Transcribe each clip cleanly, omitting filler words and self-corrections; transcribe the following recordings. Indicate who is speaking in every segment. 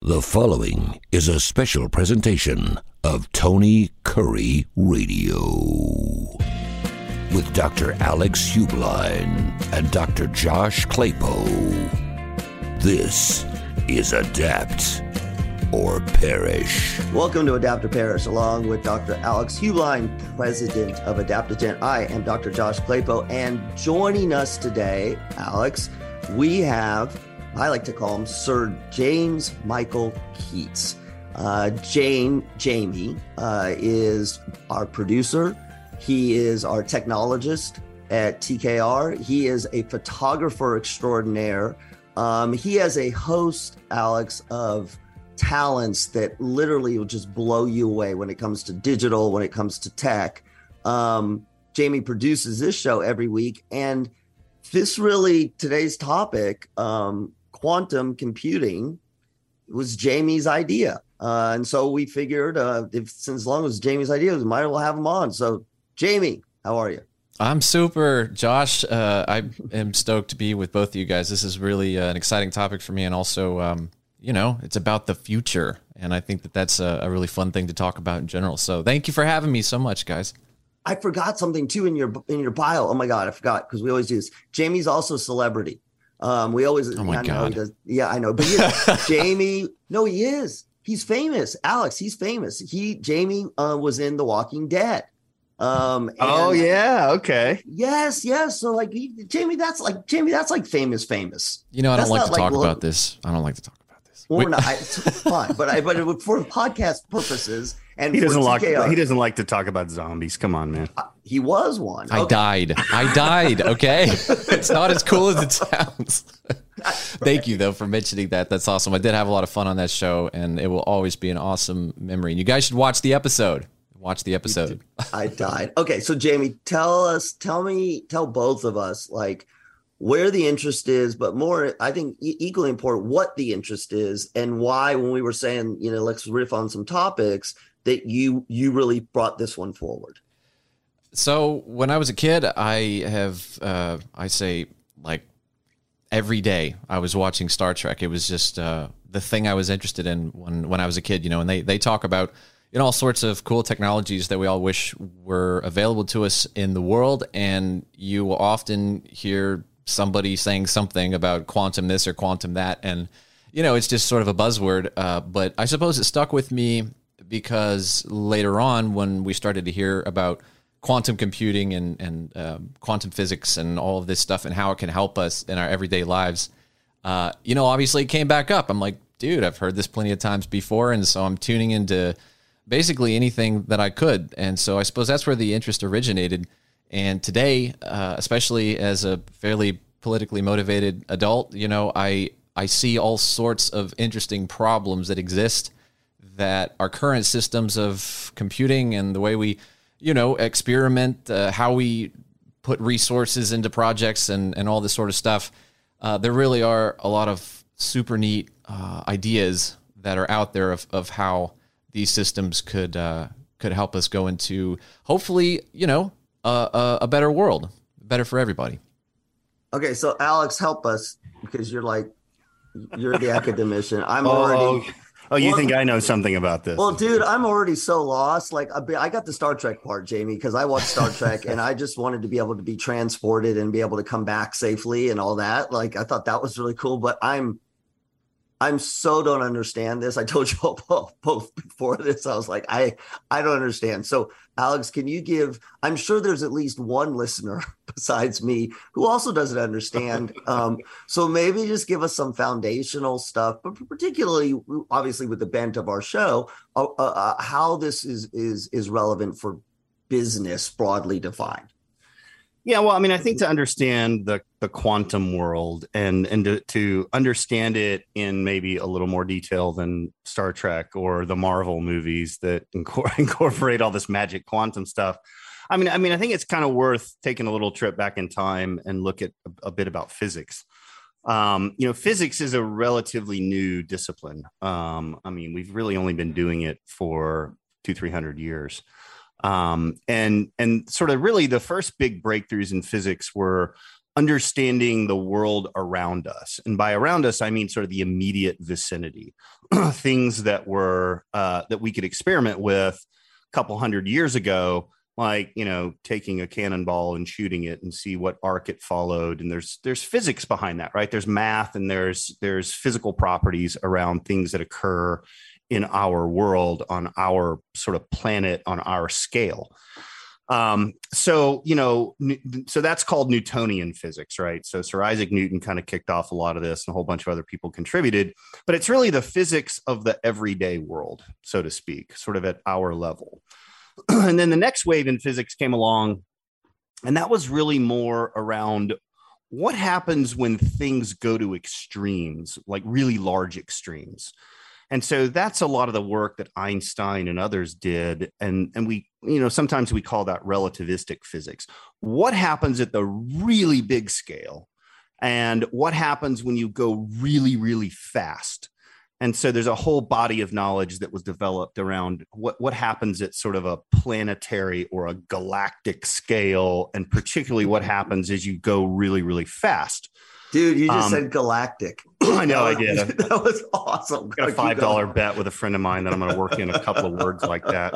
Speaker 1: The following is a special presentation of Tony Curry Radio with Dr. Alex Hubline and Dr. Josh Claypo. This is Adapt or Perish.
Speaker 2: Welcome to Adapt or Perish, along with Dr. Alex Hubline, president of Adaptogen. I am Dr. Josh Claypo, and joining us today, Alex, we have, I like to call him Sir James Michael Keats. Jamie is our producer. He is our technologist at TKR. He is a photographer extraordinaire. He has a host, Alex, of talents that literally will just blow you away when it comes to digital, when it comes to tech. Jamie produces this show every week, and today's topic, quantum computing, was Jamie's idea. And so we figured as long as Jamie's idea, we might as well have him on. So Jamie, how are you?
Speaker 3: I'm super, Josh. I am stoked to be with both of you guys. This is really an exciting topic for me. And also, it's about the future. And I think that that's a really fun thing to talk about in general. So thank you for having me so much, guys.
Speaker 2: I forgot something too in your bio. Oh my God, I forgot, because we always do this. Jamie's also a celebrity. We always.
Speaker 3: Oh my God.
Speaker 2: He does, yeah, I know. But Jamie, no, he is. He's famous. Alex, he's famous. Jamie was in The Walking Dead.
Speaker 4: Oh yeah, okay.
Speaker 2: Yes. So Jamie, that's like famous.
Speaker 3: You know, I don't like to talk about this. I don't like to talk about this.
Speaker 2: Well, it's fine, but for podcast purposes, and
Speaker 4: he doesn't like to talk about zombies. Come on, man.
Speaker 2: He was one.
Speaker 3: I died. Okay, it's not as cool as it sounds. Thank you though for mentioning that. That's awesome. I did have a lot of fun on that show, and it will always be an awesome memory. And you guys should watch the episode.
Speaker 2: I died. Okay, so Jamie, tell both of us where the interest is, but more, I think equally important, what the interest is and why. When we were saying, let's riff on some topics, that you really brought this one forward.
Speaker 3: So when I was a kid, every day I was watching Star Trek. It was just the thing I was interested in when I was a kid, and they talk about all sorts of cool technologies that we all wish were available to us in the world. And you will often hear somebody saying something about quantum this or quantum that. And, it's just sort of a buzzword. But I suppose it stuck with me because later on, when we started to hear about quantum computing and quantum physics and all of this stuff and how it can help us in our everyday lives, obviously it came back up. I'm like, dude, I've heard this plenty of times before. And so I'm tuning into basically anything that I could. And so I suppose that's where the interest originated. And today, especially as a fairly politically motivated adult, I see all sorts of interesting problems that exist that our current systems of computing and the way we, experiment, how we put resources into projects and all this sort of stuff. There really are a lot of super neat ideas that are out there of how these systems could help us go into, hopefully, a better world, better for everybody.
Speaker 2: Okay, so Alex, help us, because you're the academician.
Speaker 4: You think I know something about this?
Speaker 2: Well, dude, I'm already so lost. I got the Star Trek part, Jamie, because I watched Star Trek and I just wanted to be able to be transported and be able to come back safely and all that. I thought that was really cool, but I'm so don't understand this. I told you both before this. I was like, I don't understand. So Alex, can you give, I'm sure there's at least one listener besides me who also doesn't understand. So maybe just give us some foundational stuff, but particularly obviously with the bent of our show, how this is relevant for business broadly defined.
Speaker 4: Yeah, well, I think to understand the quantum world and to understand it in maybe a little more detail than Star Trek or the Marvel movies that incorporate all this magic quantum stuff. I think it's kind of worth taking a little trip back in time and look at a bit about physics. Physics is a relatively new discipline. We've really only been doing it for 200-300 years. And sort of really the first big breakthroughs in physics were understanding the world around us. And by around us, I mean sort of the immediate vicinity, things that were that we could experiment with a couple hundred years ago, like, taking a cannonball and shooting it and see what arc it followed. And there's physics behind that, right? There's math and there's physical properties around things that occur in our world, on our sort of planet, on our scale. So that's called Newtonian physics, right? So Sir Isaac Newton kind of kicked off a lot of this, and a whole bunch of other people contributed, but it's really the physics of the everyday world, so to speak, sort of at our level. And then the next wave in physics came along, and that was really more around what happens when things go to extremes, like really large extremes. And so that's a lot of the work that Einstein and others did. And we, sometimes we call that relativistic physics. What happens at the really big scale? And what happens when you go really, really fast? And so there's a whole body of knowledge that was developed around what happens at sort of a planetary or a galactic scale, and particularly what happens as you go really, really fast.
Speaker 2: Dude, you just said galactic.
Speaker 4: I know I did.
Speaker 2: That was awesome.
Speaker 4: Got a $5 bet with a friend of mine that I'm going to work in a couple of words like that.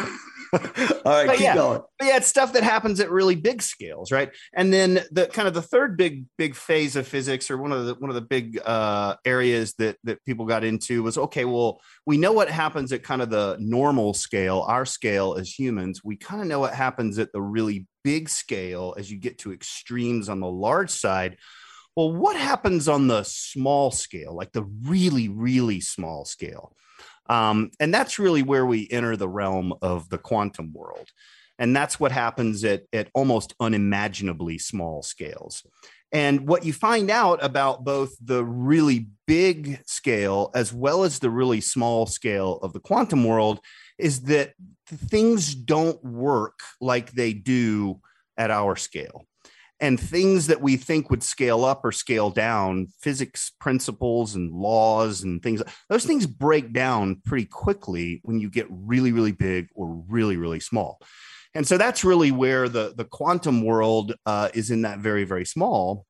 Speaker 2: All right, keep going.
Speaker 4: But yeah, it's stuff that happens at really big scales, right? And then the third big phase of physics, or one of the big areas that people got into was, okay, well, we know what happens at kind of the normal scale, our scale as humans. We kind of know what happens at the really big scale as you get to extremes on the large side. Well, what happens on the small scale, like the really, really small scale? And that's really where we enter the realm of the quantum world. And that's what happens at almost unimaginably small scales. And what you find out about both the really big scale as well as the really small scale of the quantum world is that things don't work like they do at our scale. And things that we think would scale up or scale down, physics principles and laws and things, those things break down pretty quickly when you get really, really big or really, really small. And so that's really where the quantum world is, in that very, very small.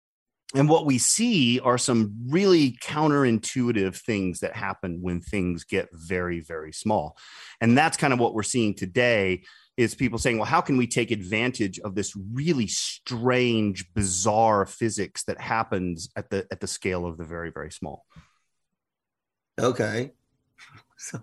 Speaker 4: And what we see are some really counterintuitive things that happen when things get very, very small. And that's kind of what we're seeing today, is people saying, well, how can we take advantage of this really strange, bizarre physics that happens at the scale of the very, very small?
Speaker 2: Okay. So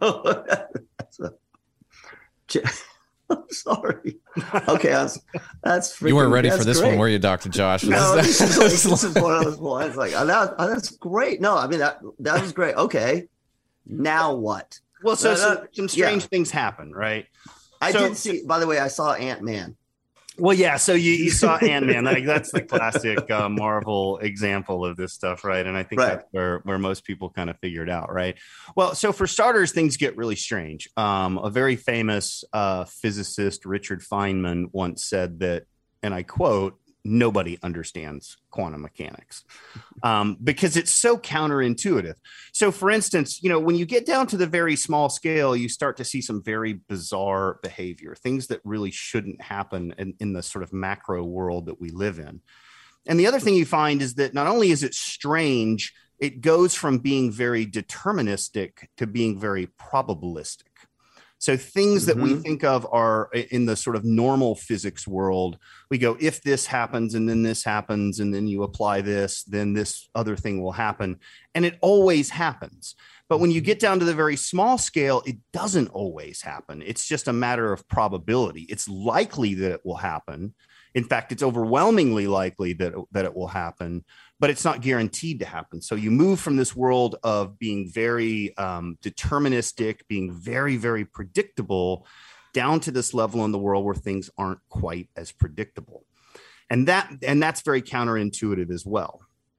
Speaker 2: I'm sorry. Okay, that's freaking,
Speaker 3: you weren't ready for this
Speaker 2: great.
Speaker 3: one, were you, Dr. Josh?
Speaker 2: No, this is one of those ones. Like, that's great. No, I mean that was great. Okay, now what?
Speaker 4: Well, so some strange things happen, right?
Speaker 2: I did see. By the way, I saw Ant-Man.
Speaker 4: Well, yeah. So you saw Ant-Man. That's the classic Marvel example of this stuff, right? And I think that's where most people kind of figured out, right? Well, so for starters, things get really strange. A very famous physicist, Richard Feynman, once said that, and I quote, "Nobody understands quantum mechanics because it's so counterintuitive." So, for instance, when you get down to the very small scale, you start to see some very bizarre behavior, things that really shouldn't happen in the sort of macro world that we live in. And the other thing you find is that not only is it strange, it goes from being very deterministic to being very probabilistic. So things that we think of are in the sort of normal physics world. We go, if this happens and then this happens, and then you apply this, then this other thing will happen. And it always happens. But when you get down to the very small scale, it doesn't always happen. It's just a matter of probability. It's likely that it will happen. In fact, it's overwhelmingly likely that it will happen, but it's not guaranteed to happen. So you move from this world of being very deterministic, being very, very predictable, down to this level in the world where things aren't quite as predictable. And that's very counterintuitive as well.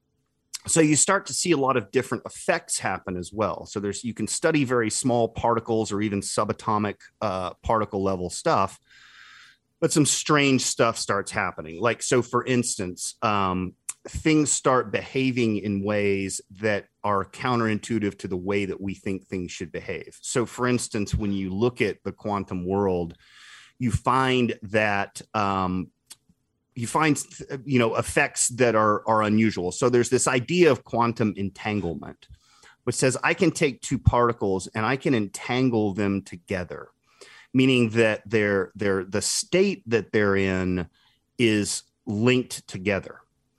Speaker 4: So you start to see a lot of different effects happen as well. So you can study very small particles or even subatomic particle level stuff, but some strange stuff starts happening. Like, so for instance, things start behaving in ways that are counterintuitive to the way that we think things should behave. So for instance, when you look at the quantum world, you find that you find, effects that are unusual. So there's this idea of quantum entanglement, which says I can take two particles and I can entangle them together, meaning that the state that they're in is linked together.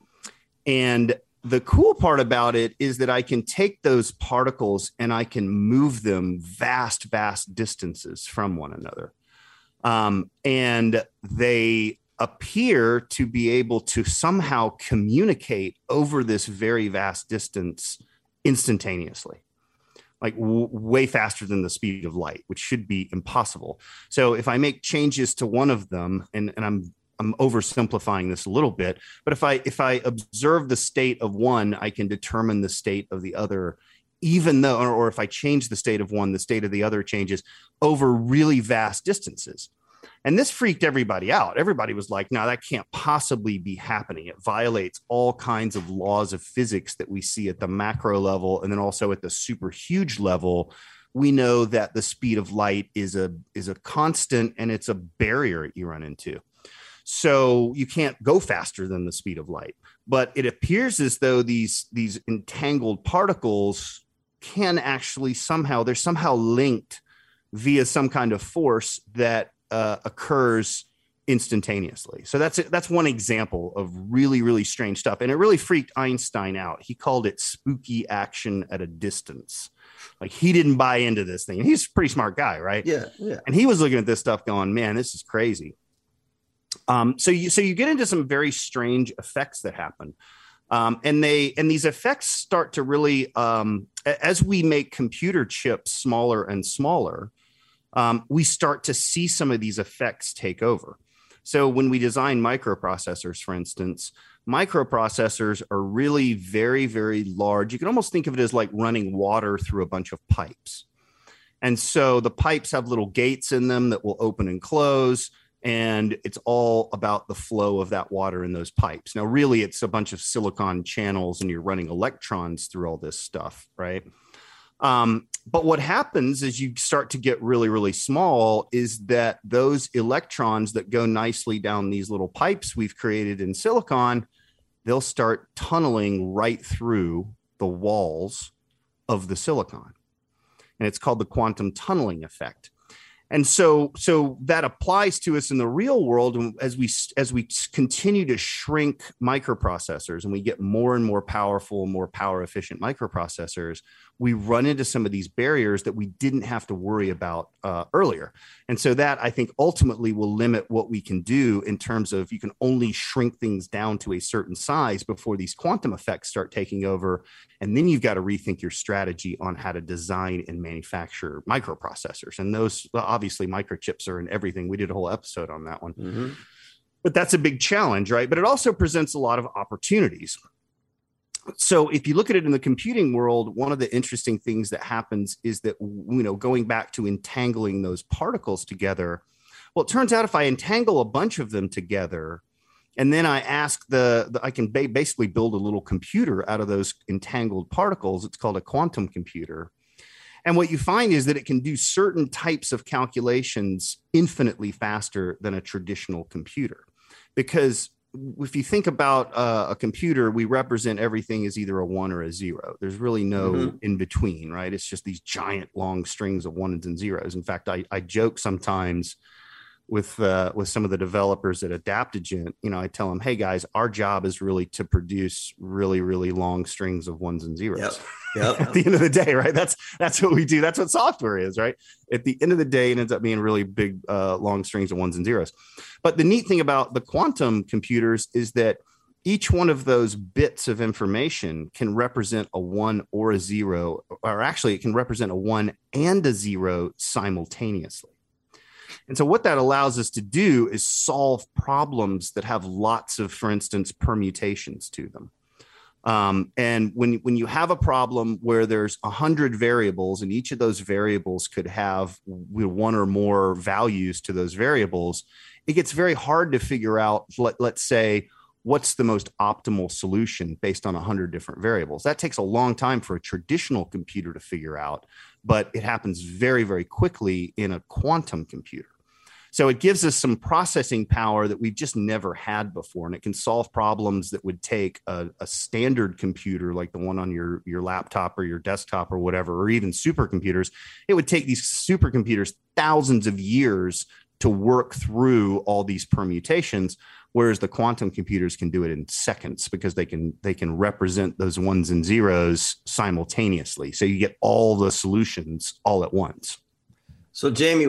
Speaker 4: And the cool part about it is that I can take those particles and I can move them vast distances from one another. And they appear to be able to somehow communicate over this very vast distance instantaneously, like way faster than the speed of light, which should be impossible. So if I make changes to one of them, and I'm oversimplifying this a little bit, but if I observe the state of one, I can determine the state of the other, even though, or if I change the state of one, the state of the other changes over really vast distances. And this freaked everybody out. Everybody was like, no, that can't possibly be happening. It violates all kinds of laws of physics that we see at the macro level. And then also at the super huge level, we know that the speed of light is a constant, and it's a barrier you run into. So you can't go faster than the speed of light. But it appears as though these entangled particles can actually they're somehow linked via some kind of force that occurs instantaneously. So that's one example of really, really strange stuff. And it really freaked Einstein out. He called it spooky action at a distance. Like, he didn't buy into this thing. And he's a pretty smart guy, right?
Speaker 2: Yeah.
Speaker 4: And he was looking at this stuff going, man, this is crazy. So you get into some very strange effects that happen. And these effects start to really, as we make computer chips smaller and smaller, we start to see some of these effects take over. So when we design microprocessors, for instance, microprocessors are really very, very large. You can almost think of it as like running water through a bunch of pipes. And so the pipes have little gates in them that will open and close, and it's all about the flow of that water in those pipes. Now, really, it's a bunch of silicon channels, and you're running electrons through all this stuff, right? But what happens as you start to get really, really small is that those electrons that go nicely down these little pipes we've created in silicon, they'll start tunneling right through the walls of the silicon. And it's called the quantum tunneling effect. And so that applies to us in the real world. And as we continue to shrink microprocessors and we get more and more powerful, more power efficient microprocessors, we run into some of these barriers that we didn't have to worry about earlier. And so that, I think, ultimately will limit what we can do in terms of, you can only shrink things down to a certain size before these quantum effects start taking over. And then you've got to rethink your strategy on how to design and manufacture microprocessors. And those, obviously, microchips are in everything. We did a whole episode on that one. Mm-hmm. But that's a big challenge, right? But it also presents a lot of opportunities. So if you look at it in the computing world, one of the interesting things that happens is that, going back to entangling those particles together, well, it turns out if I entangle a bunch of them together, and then I ask I can basically build a little computer out of those entangled particles. It's called a quantum computer. And what you find is that it can do certain types of calculations infinitely faster than a traditional computer. Because if you think about a computer, we represent everything as either a 1 or a 0. There's really no in between, right? It's just these giant long strings of 1s and 0s. In fact, I joke sometimes with some of the developers at Adaptogen. I tell them, hey guys, our job is really to produce really, really long strings of 1s and 0s. Yep. At the end of the day, right? That's what we do. That's what software is, right? At the end of the day, it ends up being really big, long strings of 1s and 0s. But the neat thing about the quantum computers is that each one of those bits of information can represent a 1 or a 0, or actually it can represent a 1 and a 0 simultaneously. And so what that allows us to do is solve problems that have lots of, for instance, permutations to them. And when you have a problem where there's 100 variables, and each of those variables could have one or more values to those variables, it gets very hard to figure out, let's say, what's the most optimal solution based on 100 different variables. That takes a long time for a traditional computer to figure out, but it happens very, very quickly in a quantum computer. So it gives us some processing power that we've just never had before. And it can solve problems that would take a standard computer like the one on your laptop or your desktop or whatever, or even supercomputers. It would take these supercomputers thousands of years to work through all these permutations, whereas the quantum computers can do it in seconds because they can represent those ones and zeros simultaneously. So you get all the solutions all at once.
Speaker 2: So Jamie,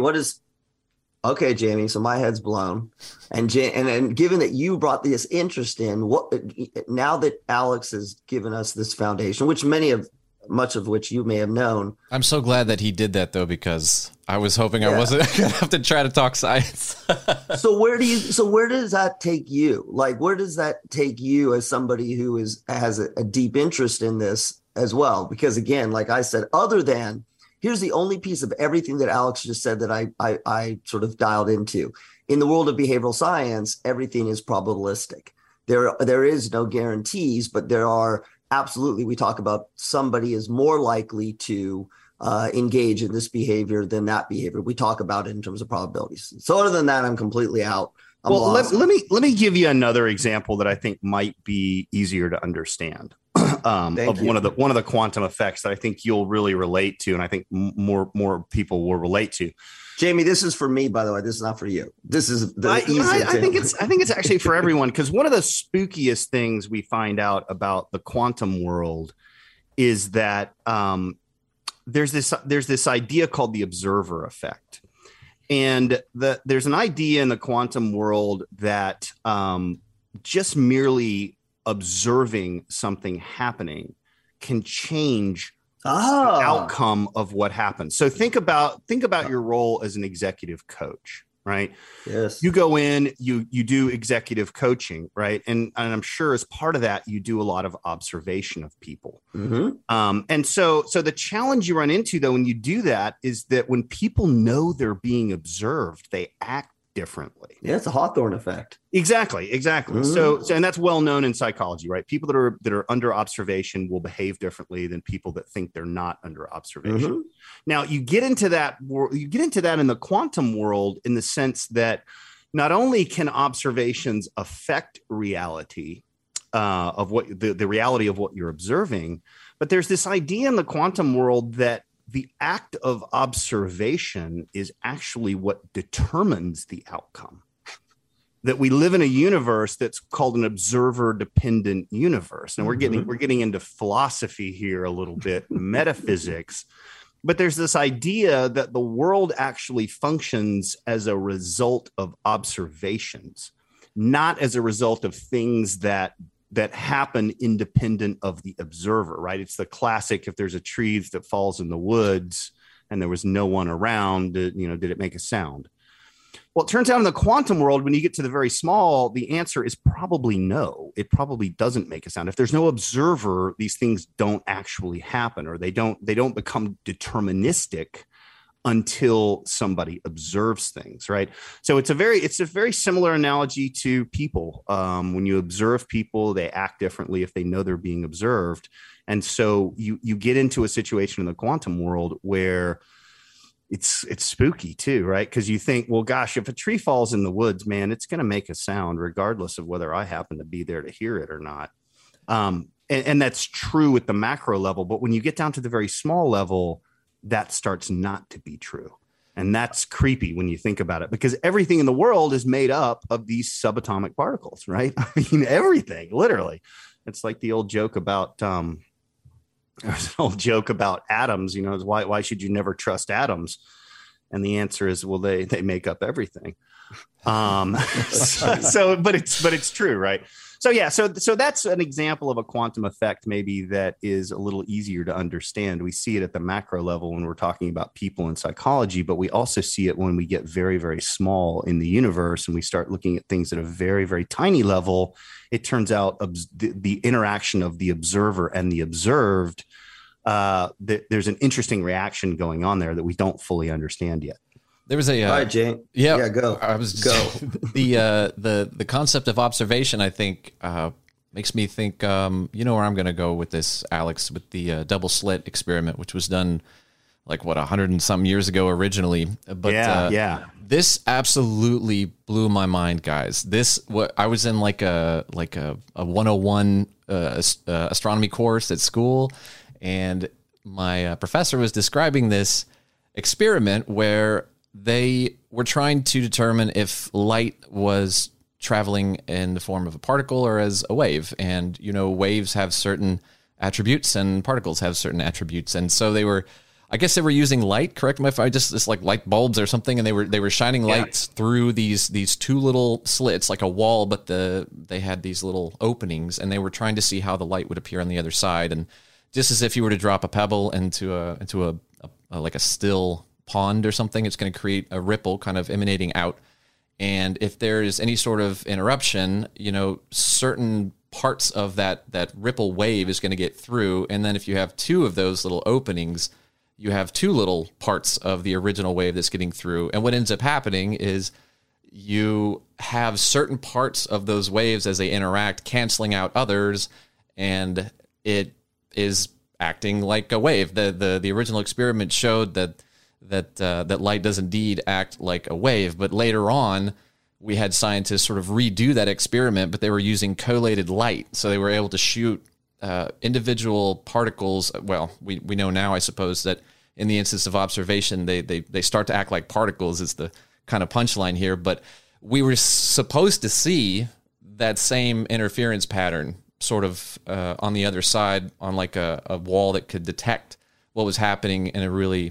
Speaker 2: okay, Jamie, so my head's blown. And given that you brought this interest in, now that Alex has given us this foundation, which much of which you may have known.
Speaker 3: I'm so glad that he did that, though, because I was hoping I wasn't going to have to try to talk science.
Speaker 2: So where does that take you? Like, where does that take you as somebody who has a deep interest in this as well? Because again, like I said, here's the only piece of everything that Alex just said that I sort of dialed into. In the world of behavioral science, everything is probabilistic. There is no guarantees, but there are absolutely. We talk about somebody is more likely to engage in this behavior than that behavior. We talk about it in terms of probabilities. So other than that, I'm completely out.
Speaker 4: Let me give you another example that I think might be easier to understand. One of the quantum effects that I think you'll really relate to, and I think more people will relate to.
Speaker 2: Jamie, this is for me, by the way. This is not for you. This is I
Speaker 4: think it's actually for everyone, because one of the spookiest things we find out about the quantum world is that there's this idea called the observer effect. And there's an idea in the quantum world that just merely observing something happening can change the outcome of what happens. So think about your role as an executive coach, right?
Speaker 2: Yes.
Speaker 4: You go in, you do executive coaching, right? And I'm sure as part of that, you do a lot of observation of people.
Speaker 2: Mm-hmm.
Speaker 4: And so the challenge you run into, though, when you do that, is that when people know they're being observed, they act differently.
Speaker 2: Yeah, it's a Hawthorne effect.
Speaker 4: Exactly.
Speaker 2: Mm-hmm.
Speaker 4: So and that's well known in psychology, right? People that are under observation will behave differently than people that think they're not under observation.
Speaker 2: Mm-hmm.
Speaker 4: Now, you get into that in the quantum world in the sense that not only can observations affect reality of what the reality of what you're observing, but there's this idea in the quantum world that the act of observation is actually what determines the outcome. That we live in a universe that's called an observer-dependent universe. And we're getting into philosophy here a little bit, metaphysics. But there's this idea that the world actually functions as a result of observations, not as a result of things that happen independent of the observer, right? It's the classic, if there's a tree that falls in the woods and there was no one around, did it make a sound? Well, it turns out in the quantum world, when you get to the very small, the answer is probably no. It probably doesn't make a sound. If there's no observer, these things don't actually happen, or they don't become deterministic until somebody observes things, right? So it's a very similar analogy to people. When you observe people, they act differently if they know they're being observed. And so you get into a situation in the quantum world where it's spooky too, right? Because you think, well, gosh, if a tree falls in the woods, man, it's going to make a sound regardless of whether I happen to be there to hear it or not. And that's true at the macro level. But when you get down to the very small level, that starts not to be true. And that's creepy when you think about it, because everything in the world is made up of these subatomic particles, right? I mean, everything, literally. It's like the old joke about atoms, is why should you never trust atoms? And the answer is, well, they make up everything. But it's true, right? So yeah, so that's an example of a quantum effect maybe that is a little easier to understand. We see it at the macro level when we're talking about people in psychology, but we also see it when we get very, very small in the universe and we start looking at things at a very, very tiny level. It turns out the interaction of the observer and the observed, there's an interesting reaction going on there that we don't fully understand yet.
Speaker 3: There was
Speaker 2: all right, Jane.
Speaker 3: Yeah,
Speaker 2: go.
Speaker 3: The concept of observation, I think, makes me think. Where I'm going to go with this, Alex, with the double slit experiment, which was done like what 100 and some years ago originally. But this absolutely blew my mind, guys. I was in like a 101 astronomy course at school, and my professor was describing this experiment where they were trying to determine if light was traveling in the form of a particle or as a wave. And, waves have certain attributes and particles have certain attributes. And so I guess they were using light, correct me if it's like light bulbs or something. And they were shining lights through these two little slits, like a wall, but they had these little openings, and they were trying to see how the light would appear on the other side. And just as if you were to drop a pebble into a still pond or something, it's going to create a ripple kind of emanating out. And if there's any sort of interruption, certain parts of that ripple wave is going to get through. And then if you have two of those little openings, you have two little parts of the original wave that's getting through. And what ends up happening is you have certain parts of those waves as they interact, canceling out others, and it is acting like a wave. The original experiment showed that light does indeed act like a wave, but later on we had scientists sort of redo that experiment, but they were using collated light, so they were able to shoot individual particles. Well, we know now, I suppose, that in the instance of observation, they start to act like particles is the kind of punchline here, but we were supposed to see that same interference pattern sort of on the other side on like a wall that could detect what was happening in a really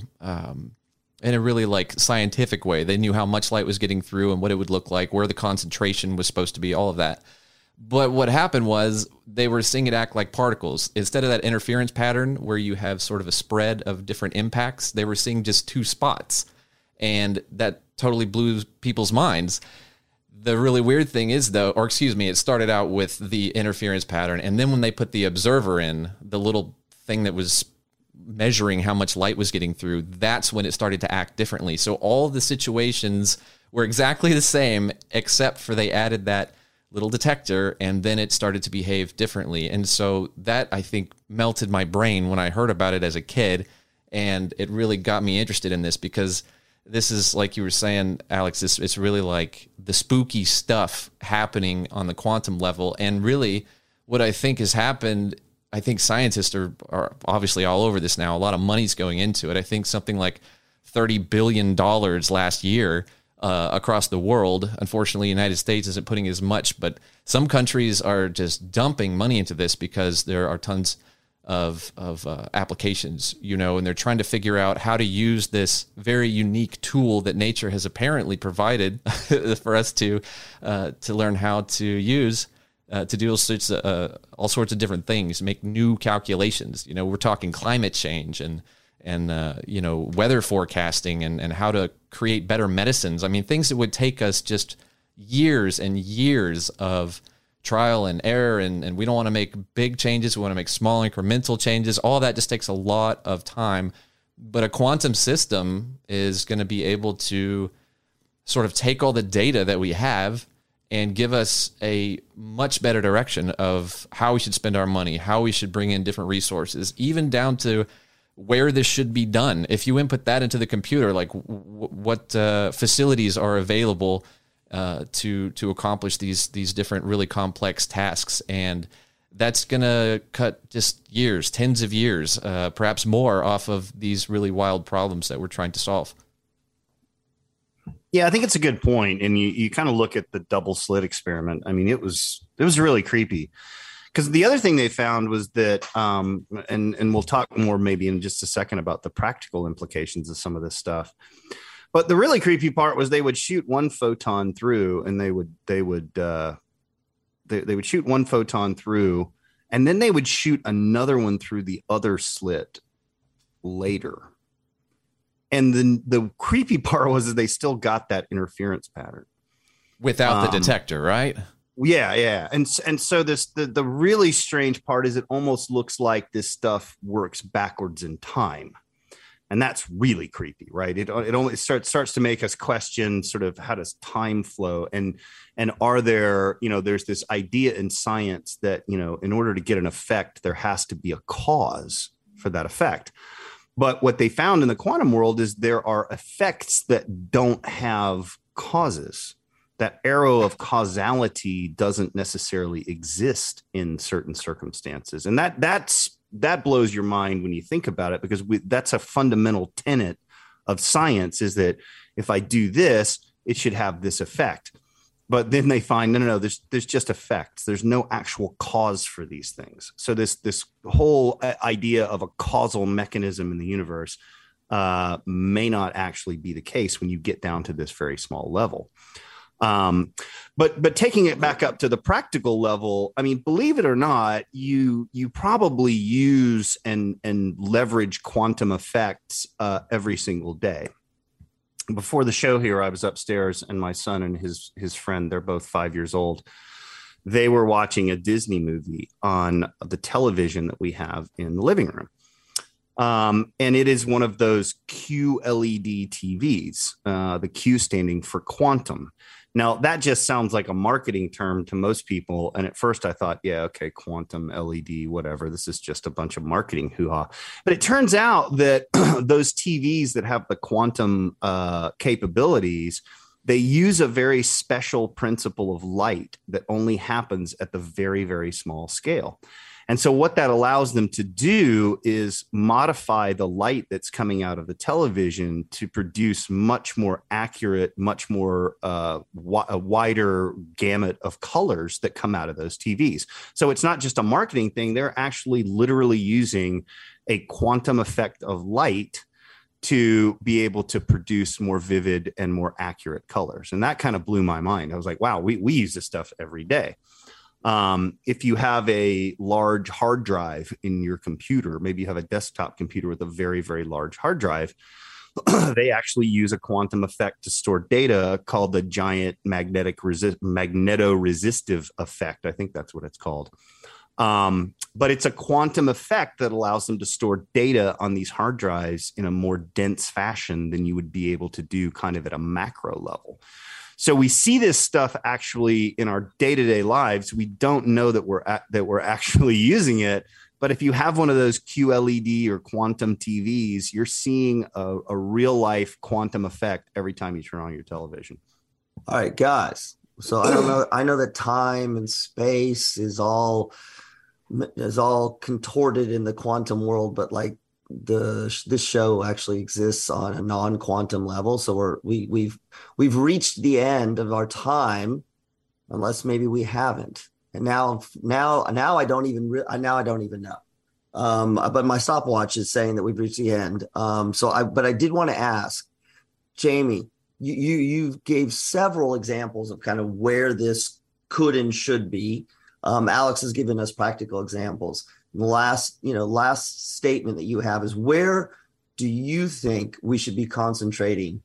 Speaker 3: like scientific way. They knew how much light was getting through and what it would look like, where the concentration was supposed to be, all of that. But what happened was they were seeing it act like particles. Instead of that interference pattern where you have sort of a spread of different impacts, they were seeing just two spots. And that totally blew people's minds. The really weird thing is, though, it started out with the interference pattern. And then when they put the observer in, the little thing that was measuring how much light was getting through, that's when it started to act differently. So all the situations were exactly the same, except for they added that little detector, and then it started to behave differently. And so that, I think, melted my brain when I heard about it as a kid, and it really got me interested in this, because this is, like you were saying, Alex, it's really like the spooky stuff happening on the quantum level. And really what I think has happened, I think scientists are obviously all over this now. A lot of money's going into it. I think something like $30 billion last year across the world. Unfortunately, the United States isn't putting as much, but some countries are just dumping money into this because there are tons of applications, and they're trying to figure out how to use this very unique tool that nature has apparently provided for us to learn how to use to do all sorts of different things, make new calculations. We're talking climate change and weather forecasting and how to create better medicines. I mean, things that would take us just years and years of trial and error, and we don't want to make big changes. We want to make small incremental changes. All that just takes a lot of time. But a quantum system is going to be able to sort of take all the data that we have and give us a much better direction of how we should spend our money, how we should bring in different resources, even down to where this should be done. If you input that into the computer, like what facilities are available to accomplish these different really complex tasks, and that's going to cut just years, tens of years, perhaps more, off of these really wild problems that we're trying to solve.
Speaker 4: Yeah, I think it's a good point. And you kind of look at the double slit experiment. I mean, it was really creepy, because the other thing they found was that, and we'll talk more maybe in just a second about the practical implications of some of this stuff. But the really creepy part was they would shoot one photon through, and they would shoot one photon through, and then they would shoot another one through the other slit later. And then the creepy part was that they still got that interference pattern
Speaker 3: without the detector, right?
Speaker 4: Yeah. And so the really strange part is it almost looks like this stuff works backwards in time. And that's really creepy, right? It only starts to make us question sort of how does time flow, and are there, there's this idea in science that, in order to get an effect, there has to be a cause for that effect. But what they found in the quantum world is there are effects that don't have causes. That arrow of causality doesn't necessarily exist in certain circumstances. And that blows your mind when you think about it, because that's a fundamental tenet of science, is that if I do this, it should have this effect. But then they find, no, there's just effects. There's no actual cause for these things. So this whole idea of a causal mechanism in the universe may not actually be the case when you get down to this very small level. But taking it back up to the practical level, I mean, believe it or not, you probably use and leverage quantum effects every single day. Before the show here, I was upstairs, and my son and his friend, they're both 5 years old. They were watching a Disney movie on the television that we have in the living room. And it is one of those QLED TVs, the Q standing for quantum. Now, that just sounds like a marketing term to most people. And at first I thought, yeah, okay, quantum, LED, whatever. This is just a bunch of marketing hoo-ha. But it turns out that those TVs that have the quantum capabilities, they use a very special principle of light that only happens at the very, very small scale. And so what that allows them to do is modify the light that's coming out of the television to produce much more accurate, much more a wider gamut of colors that come out of those TVs. So it's not just a marketing thing. They're actually literally using a quantum effect of light to be able to produce more vivid and more accurate colors. And that kind of blew my mind. I was like, wow, we use this stuff every day. If you have a large hard drive in your computer, maybe you have a desktop computer with a very, very large hard drive, they actually use a quantum effect to store data called the giant magnetoresistive effect. I think that's what it's called. But it's a quantum effect that allows them to store data on these hard drives in a more dense fashion than you would be able to do kind of at a macro level. So we see this stuff actually in our day-to-day lives. We don't know that we're actually using it. But if you have one of those QLED or quantum TVs, you're seeing a real-life quantum effect every time you turn on your television.
Speaker 2: All right, guys. So I know that time and space is all contorted in the quantum world, but like this show actually exists on a non-quantum level. So we've reached the end of our time, unless maybe we haven't. And now I don't even know. But my stopwatch is saying that we've reached the end. But I did want to ask, Jamie, you gave several examples of kind of where this could and should be. Alex has given us practical examples. The last statement that you have is, where do you think we should be concentrating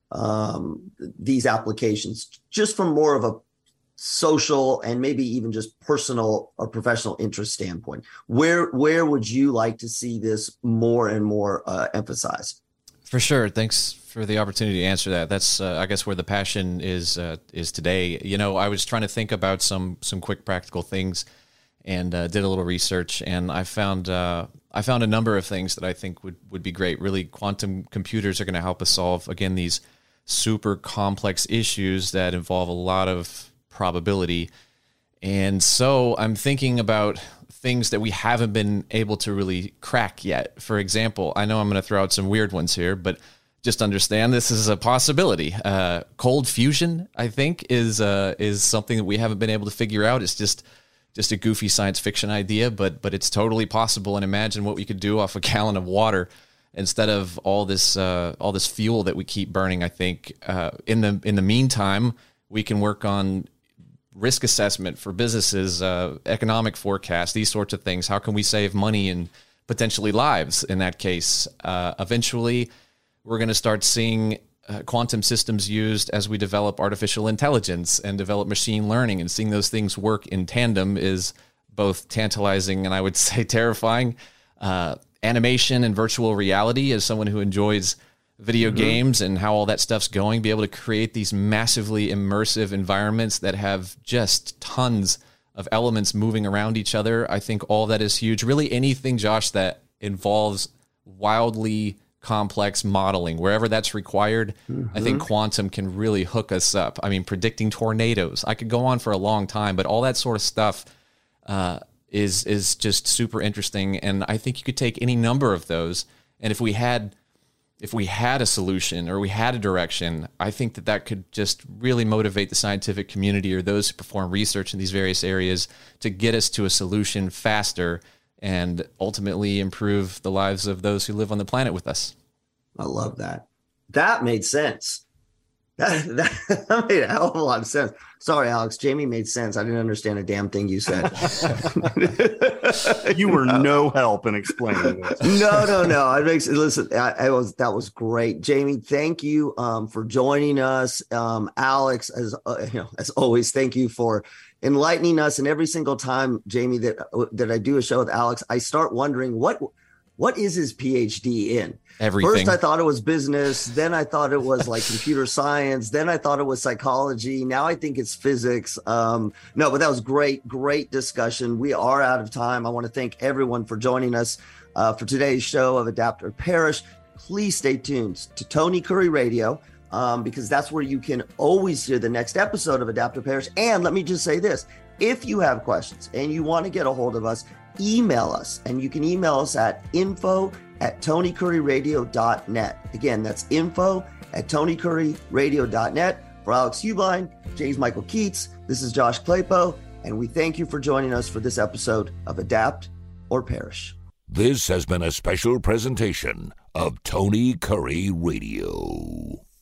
Speaker 2: these applications, just from more of a social and maybe even just personal or professional interest standpoint? Where would you like to see this more and more emphasized?
Speaker 3: For sure. Thanks for the opportunity to answer that. That's, I guess, where the passion is today. I was trying to think about some quick practical things, and did a little research, and I found a number of things that I think would be great. Really, quantum computers are going to help us solve, again, these super complex issues that involve a lot of probability. And so I'm thinking about things that we haven't been able to really crack yet. For example, I know I'm going to throw out some weird ones here, but just understand this is a possibility. Cold fusion, I think, is something that we haven't been able to figure out. It's just a goofy science fiction idea, but it's totally possible. And imagine what we could do off a gallon of water instead of all this fuel that we keep burning. I think in the meantime, we can work on risk assessment for businesses, economic forecast, these sorts of things. How can we save money and potentially lives in that case? Eventually, we're going to start seeing quantum systems used as we develop artificial intelligence and develop machine learning, and seeing those things work in tandem is both tantalizing and I would say terrifying. Animation and virtual reality, as someone who enjoys video games and how all that stuff's going, be able to create these massively immersive environments that have just tons of elements moving around each other. I think all that is huge. Really anything, Josh, that involves wildly complex modeling, wherever that's required, I think quantum can really hook us up. I mean, predicting tornadoes. I could go on for a long time, but all that sort of stuff is just super interesting. And I think you could take any number of those, and if we had a solution or we had a direction, I think that could just really motivate the scientific community or those who perform research in these various areas to get us to a solution faster and ultimately improve the lives of those who live on the planet with us.
Speaker 2: I love that. That made sense. That made a hell of a lot of sense. Sorry, Alex. Jamie made sense. I didn't understand a damn thing you said.
Speaker 4: You were no help in explaining this.
Speaker 2: No. Listen, that was great. Jamie, thank you for joining us. Alex, as always, thank you for enlightening us. And every single time, Jamie, that I do a show with Alex, I start wondering what is his PhD in?
Speaker 3: Everything.
Speaker 2: First, I thought it was business. Then I thought it was like computer science. Then I thought it was psychology. Now I think it's physics. No, but that was great discussion. We are out of time. I want to thank everyone for joining us for today's show of Adapt or Perish. Please stay tuned to Tony Curry Radio because that's where you can always hear the next episode of Adapt or Perish. And let me just say this. If you have questions and you want to get a hold of us, email us. And you can email us at info@tonycurryradio.net. Again, that's info@tonycurryradio.net. For Alex Hubline, James Michael Keats, this is Josh Claypo, and we thank you for joining us for this episode of Adapt or Perish.
Speaker 1: This has been a special presentation of Tony Curry Radio.